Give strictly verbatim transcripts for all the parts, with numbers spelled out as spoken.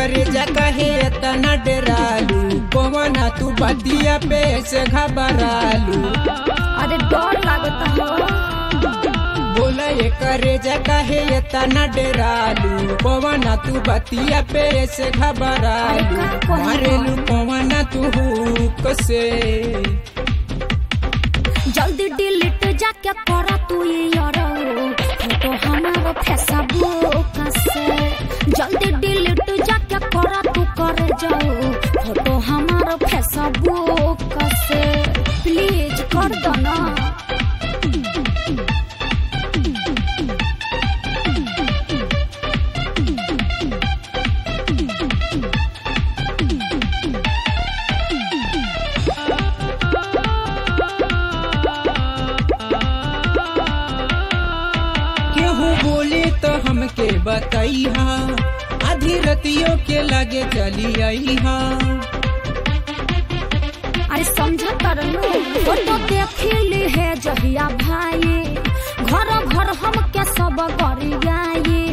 करे जा कहे तना डरालू पवना तू बतिया पे से घबरालू। अरे डर लागता हो बोला ये करे जा कहे तना डरालू पवना तू बतिया पे से घबरालू। मारेलू पवना तू हुक से जल्दी डिलीट जाके करा तू यार फोटो हमारा फेसबुक से। जल्दी डिलीट जाके करा तू कर जाओ फोटो हमारा फेसबुक से। प्लीज कर दो ना। बोले तो हमके बताइहा आधी रतियों के लगे चली आईहा। अरे समझ कर लो फोटो देखली है जहिया भाई घर घर हम के सब गरियाए।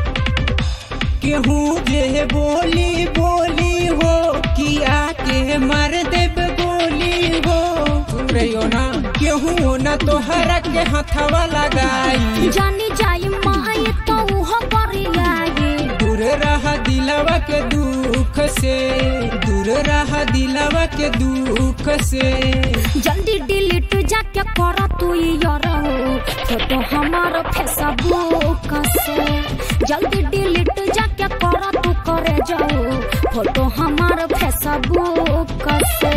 केहू जे बोली बोली हो किया के मर देव बोली हो रहियो ना। केहू ना तोहरा के हथवा लगाई जानी जाई माई तो उहो गरियाए। दूर रहा दिलवा के दुख से दूर रहा दिलवा के दुख से। जल्दी डिलीट जाके कर तू यार फोटो हमारा फेसबुक से। जल्दी डिलीट जाके कर तू करे जाओ फोटो हमारा फेसबुक से।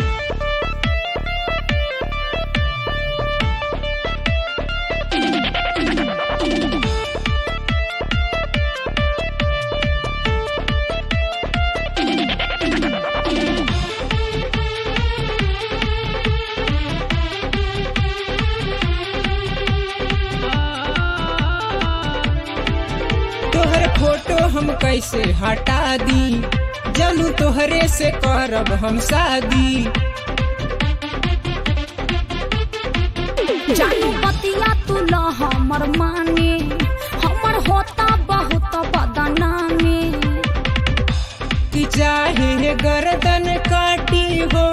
तोहर फोटो हम कैसे हटा दी जानू तोहरे से करब हम शादी। जानू बतिया तू ल हमर माने हमर होता बहुत बदनामी। कि चाहे गर्दन काटी हो